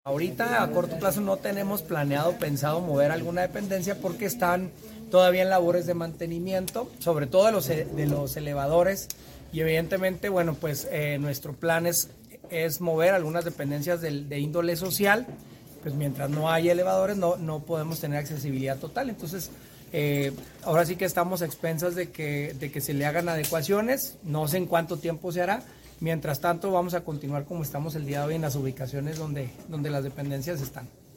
Ahorita a corto plazo no tenemos pensado mover alguna dependencia porque están todavía en labores de mantenimiento, sobre todo de los elevadores, y evidentemente, bueno, pues nuestro plan es mover algunas dependencias de índole social, pues mientras no haya elevadores no podemos tener accesibilidad total. Entonces, ahora sí que estamos a expensas de que se le hagan adecuaciones, no sé en cuánto tiempo se hará. Mientras tanto, vamos a continuar como estamos el día de hoy en las ubicaciones donde las dependencias están.